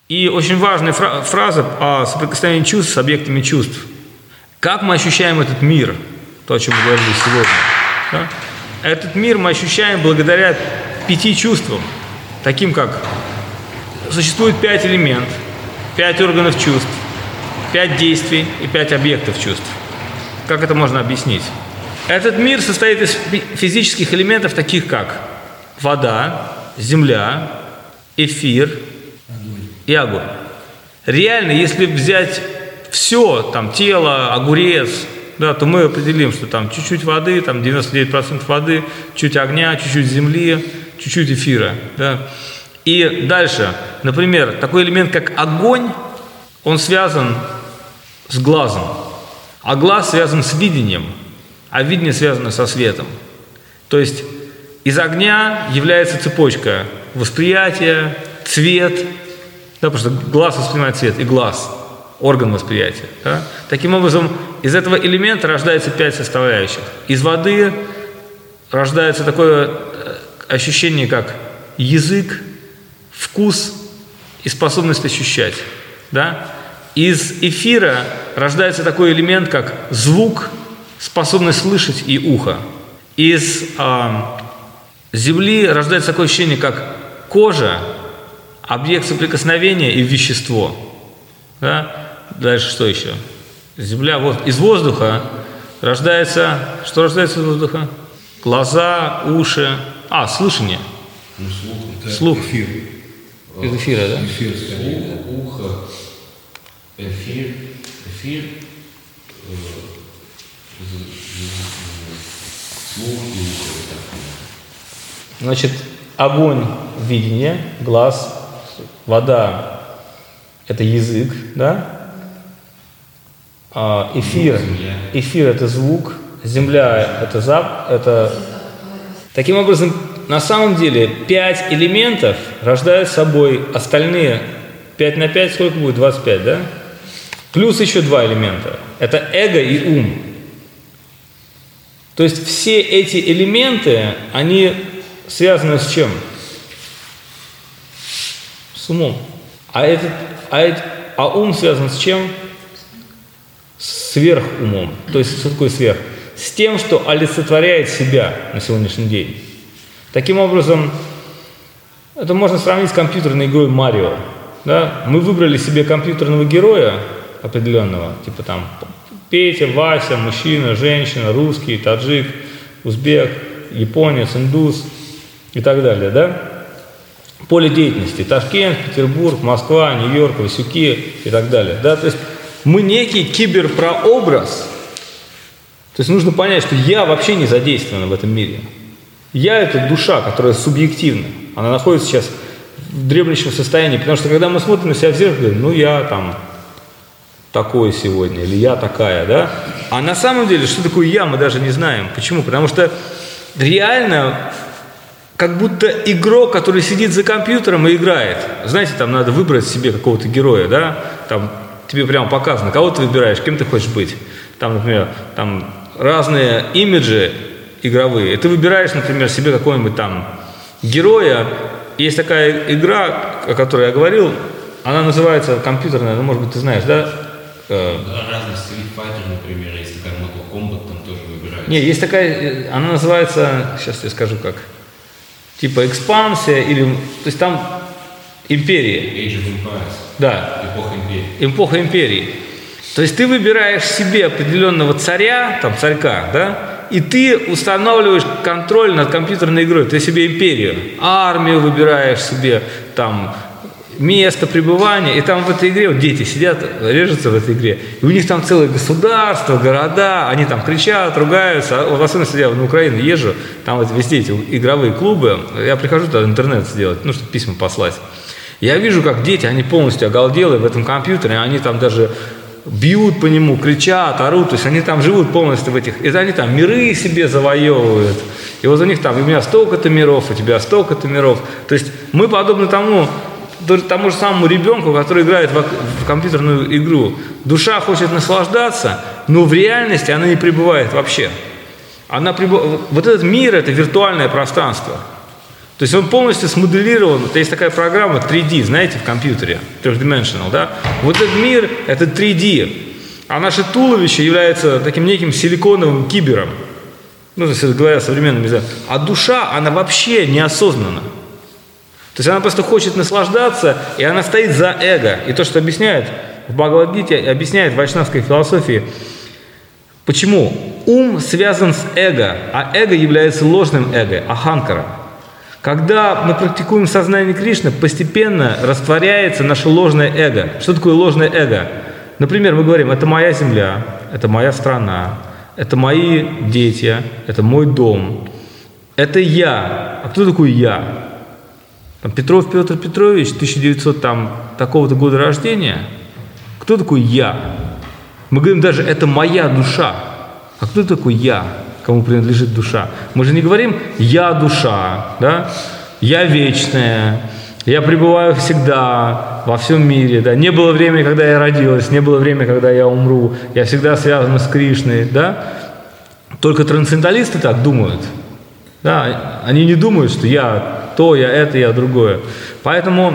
И очень важная фраза о соприкосновении чувств с объектами чувств. Как мы ощущаем этот мир, то, о чем мы говорили сегодня. Да? Этот мир мы ощущаем благодаря 5 чувствам, таким как существует 5 элементов, 5 органов чувств, 5 действий и 5 объектов чувств. Как это можно объяснить? Этот мир состоит из физических элементов, таких как вода, земля, эфир и огонь. Реально, если взять все, там, тело, огурец, да, то мы определим, что там чуть-чуть воды, там 99% воды, чуть огня, чуть-чуть земли, чуть-чуть эфира. Да. И дальше, например, такой элемент, как огонь, он связан с глазом, а глаз связан с видением, а видение связано со светом. То есть из огня является цепочка восприятия, цвет, да, потому что глаз воспринимает цвет, и глаз – орган восприятия. Да. Таким образом, из этого элемента рождается 5 составляющих. Из воды рождается такое ощущение, как язык, вкус и способность ощущать. Да. Из эфира рождается такой элемент, как звук, способность слышать и ухо. Из земли рождается такое ощущение, как кожа, объект соприкосновения и вещество. Да? Дальше что еще? Земля, вот. Из воздуха рождается... Что рождается из воздуха? Глаза, уши. Слышание. Слух. Эфир. Из эфира, да? Эфир, ухо, эфир, слух и ухо. Значит, огонь – видение, глаз, вода – это язык, да? Эфир – это звук, земля – это запах. Таким образом, на самом деле 5 элементов рождают собой остальные 5 на 5, сколько будет? 25, да? Плюс еще 2 элемента. Это эго и ум. То есть все эти элементы, они связаны с чем? С умом. А ум связан с чем? С сверхумом. То есть что такое сверх? С тем, что олицетворяет себя на сегодняшний день. Таким образом, это можно сравнить с компьютерной игрой Марио. Да? Мы выбрали себе компьютерного героя определенного, типа там Петя, Вася, мужчина, женщина, русский, таджик, узбек, японец, индус и так далее, да? Поле деятельности: Ташкент, Петербург, Москва, Нью-Йорк, Васюки и так далее, да? То есть мы некий киберпрообраз. То есть нужно понять, что я вообще не задействован в этом мире. Я – это душа, которая субъективна. Она находится сейчас в дремлющем состоянии, потому что когда мы смотрим на себя в зеркало, говорим, я там такой сегодня, или я такая, да? А на самом деле, что такое я, мы даже не знаем. Почему? Потому что реально, как будто игрок, который сидит за компьютером и играет. Знаете, там надо выбрать себе какого-то героя, да? Там тебе прямо показано, кого ты выбираешь, кем ты хочешь быть. Там, например, там разные имиджи игровые. И ты выбираешь, например, себе какого-нибудь там героя. Есть такая игра, о которой я говорил, она называется компьютерная, может быть, ты знаешь, да? Разные Street Fighter, например, есть такая Mortal Kombat, там тоже выбирается. Не, есть такая, она называется, сейчас я скажу как, типа экспансия, или, то есть там империя. Age of Empires. Да. Эпоха империи. Эпоха империи. То есть ты выбираешь себе определенного царя, там царька, да, и ты устанавливаешь контроль над компьютерной игрой. Ты себе империю, армию выбираешь себе, там, место пребывания, и там в этой игре вот дети сидят, режутся в этой игре, и у них там целое государство, города, они там кричат, ругаются. В особенности я на Украину езжу, там вот везде эти игровые клубы, я прихожу туда интернет сделать, чтобы письма послать. Я вижу, как дети, они полностью оголделые в этом компьютере, они там даже бьют по нему, кричат, орут, то есть они там живут полностью в этих, и они там миры себе завоевывают, и вот у них там, у меня столько-то миров, у тебя столько-то миров, то есть мы подобны тому же самому ребенку, который играет в компьютерную игру. Душа хочет наслаждаться, но в реальности она не пребывает вообще. Вот этот мир – это виртуальное пространство. То есть он полностью смоделирован. Вот есть такая программа 3D, знаете, в компьютере, Three-dimensional, да? Вот этот мир – это 3D, а наше туловище является таким неким силиконовым кибером. Ну, то есть, говоря современным языком. А душа, она вообще неосознанна. То есть она просто хочет наслаждаться, и она стоит за эго. И то, что объясняет в Бхагавад-гите, объясняет в вайшнавской философии, почему ум связан с эго, а эго является ложным эго, аханкара. Когда мы практикуем сознание Кришны, постепенно растворяется наше ложное эго. Что такое ложное эго? Например, мы говорим, это моя земля, это моя страна, это мои дети, это мой дом, это я. А кто такой я? Там, Петров Петр Петрович, 1900 такого-то года рождения. Кто такой я? Мы говорим даже, это моя душа. А кто такой я, кому принадлежит душа? Мы же не говорим «я душа», да? «Я вечная», «я пребываю всегда во всем мире», да? «Не было времени, когда я родилась», «не было времени, когда я умру», «я всегда связана с Кришной», да? Только трансценденталисты так думают. Да? Они не думают, что я то, я это, я другое. Поэтому,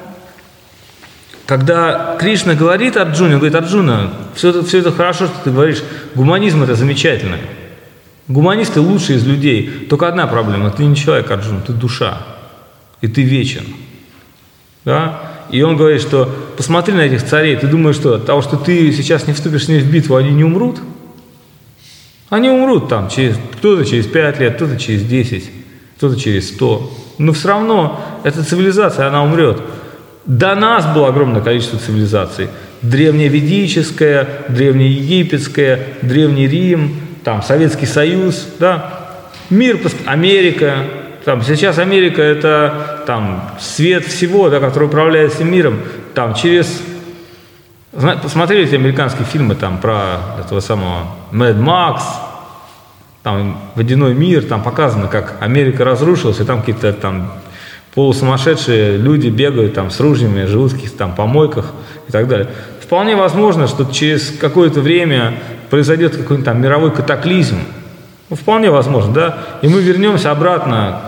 когда Кришна говорит Арджуне, он говорит: Арджуна, все это хорошо, что ты говоришь, гуманизм это замечательно. Гуманисты лучшие из людей. Только одна проблема: ты не человек, Арджуна, ты душа. И ты вечен. Да? И он говорит, что посмотри на этих царей, ты думаешь, что от того, что ты сейчас не вступишь с ними в битву, они не умрут? Они умрут там, кто-то через 5 лет, кто-то через 10, кто-то через 100. Но все равно эта цивилизация, она умрет. До нас было огромное количество цивилизаций. Древневедическая, древнеегипетская, Древний Рим, там, Советский Союз, да? Мир, Америка. Там, сейчас Америка – это там, свет всего, да, который управляет всем миром. Там, посмотрели эти американские фильмы там, про этого самого Мэд Макс, там «Водяной мир», там показано, как Америка разрушилась, и там какие-то там полусумасшедшие люди бегают там с ружьями, живут в каких-то там помойках и так далее. Вполне возможно, что через какое-то время произойдет какой-нибудь там мировой катаклизм. Ну, вполне возможно, да? И мы вернемся обратно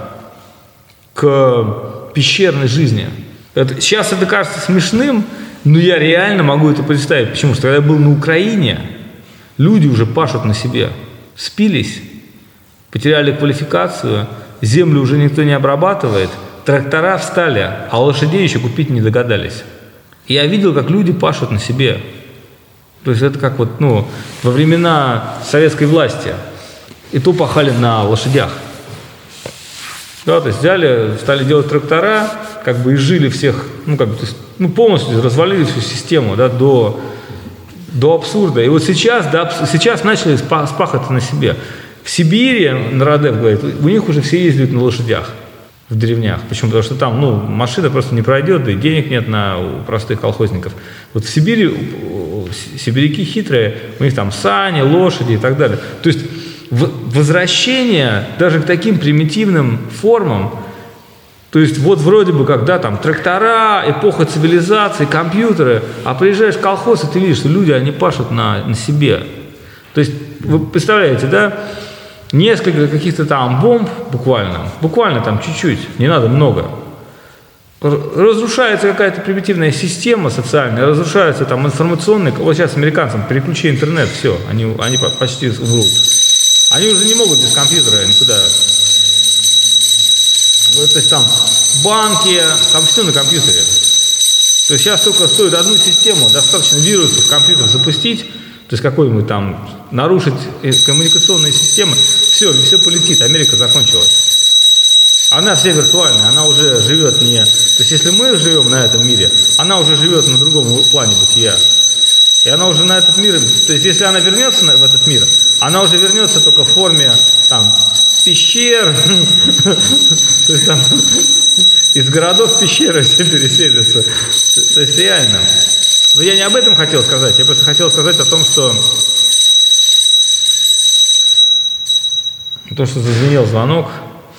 к пещерной жизни. Сейчас это кажется смешным, но я реально могу это представить. Почему? Что когда я был на Украине, люди уже пашут на себе. Спились, потеряли квалификацию, землю уже никто не обрабатывает, трактора встали, а лошадей еще купить не догадались. И я видел, как люди пашут на себе. То есть это как вот, во времена советской власти. И то пахали на лошадях. Да, то есть стали делать трактора, как бы изжили всех, полностью развалили всю систему, да, до абсурда. И вот сейчас начали спахать на себе. В Сибири, Народев говорит, у них уже все ездят на лошадях в деревнях. Почему? Потому что там, машина просто не пройдет, да и денег нет у простых колхозников. Вот в Сибири сибиряки хитрые, у них там сани, лошади и так далее. То есть возвращение даже к таким примитивным формам, то есть вот вроде бы, когда там трактора, эпоха цивилизации, компьютеры, а приезжаешь в колхоз, и ты видишь, что люди, они пашут на себе. То есть вы представляете, да, несколько каких-то там бомб буквально там чуть-чуть, не надо много. Разрушается какая-то примитивная система социальная, разрушается там информационный. Вот сейчас американцам переключи интернет, все, они почти умрут. Они уже не могут без компьютера никуда. Вот, то есть там банки, там все на компьютере. То есть сейчас только стоит одну систему, достаточно вирусов в компьютер запустить, то есть какой-нибудь там нарушить коммуникационные системы, все полетит, Америка закончилась. Она вся виртуальная, она уже живет не... То есть если мы живем на этом мире, она уже живет на другом плане бытия. И она уже на этот мир... То есть если она вернется в этот мир, она уже вернется только в форме там пещер, то есть там из городов в пещеры все переселятся. То есть реально. Но я не об этом хотел сказать, я просто хотел сказать о том, что зазвенел звонок,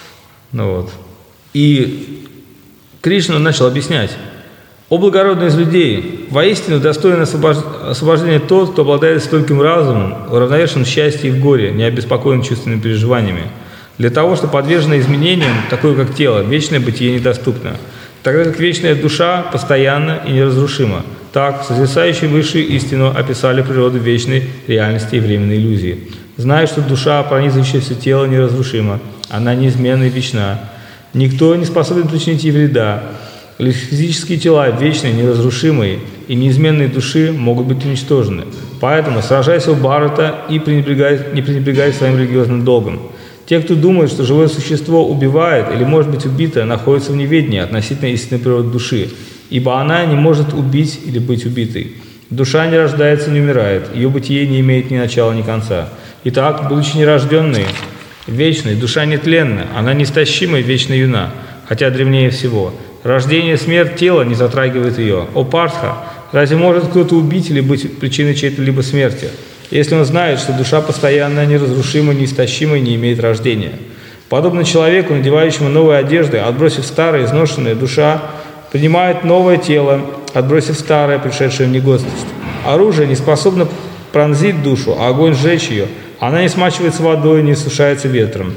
и Кришна начал объяснять: «О благородный из людей, воистину достоин освобождения тот, кто обладает стольким разумом, уравновешен в счастье и в горе, не обеспокоен чувственными переживаниями. Для того, что подвержено изменениям, такое как тело, вечное бытие недоступно. Тогда как вечная душа постоянна и неразрушима. Так, созерцающие высшую истину описали природу вечной реальности и временной иллюзии. Зная, что душа, пронизывающая все тело, неразрушима, она неизменна и вечна. Никто не способен причинить ей вреда. Лишь физические тела, вечные, неразрушимые и неизменные души могут быть уничтожены. Поэтому сражайся у Бхарата и не пренебрегай своим религиозным долгом. Те, кто думает, что живое существо убивает или может быть убито, находятся в неведении относительно истинной природы души, ибо она не может убить или быть убитой. Душа не рождается и не умирает, ее бытие не имеет ни начала, ни конца. Итак, будучи нерожденной, вечной, душа нетленна, она неистощима и вечно юна, хотя древнее всего. Рождение и смерть тела не затрагивает ее. О Партха, разве может кто-то убить или быть причиной чьей-то либо смерти, если он знает, что душа постоянно неразрушима, неистощима и не имеет рождения? Подобно человеку, надевающему новые одежды, отбросив старые, изношенные, душа принимает новое тело, отбросив старое, пришедшее в негодность. Оружие не способно пронзить душу, а огонь сжечь ее. Она не смачивается водой, не сушается ветром.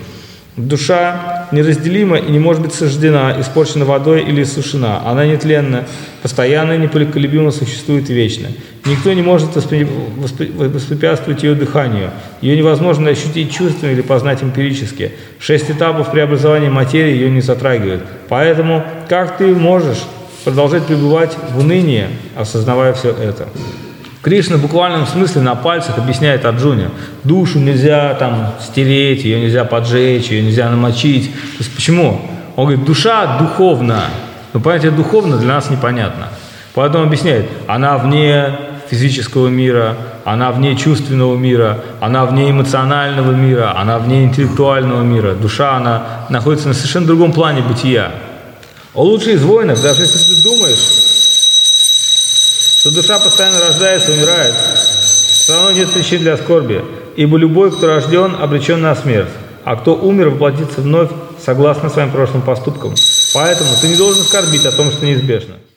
Душа неразделима и не может быть сожжена, испорчена водой или иссушена. Она нетленна, постоянно и непоколебимо существует вечно. Никто не может воспрепятствовать ее дыханию. Ее невозможно ощутить чувствами или познать эмпирически. 6 этапов преобразования материи ее не затрагивают. Поэтому как ты можешь продолжать пребывать в унынии, осознавая все это? Кришна в буквальном смысле на пальцах объясняет Арджуне: душу нельзя там стереть, ее нельзя поджечь, ее нельзя намочить. То есть почему? Он говорит, душа духовна. Но понятие духовно для нас непонятно. Поэтому объясняет, она вне физического мира, она вне чувственного мира, она вне эмоционального мира, она вне интеллектуального мира. Душа, она находится на совершенно другом плане бытия. О лучший из воинов, даже если ты думаешь, что душа постоянно рождается и умирает, все равно нет причин для скорби, ибо любой, кто рожден, обречен на смерть, а кто умер, воплотится вновь согласно своим прошлым поступкам. Поэтому ты не должен скорбить о том, что неизбежно.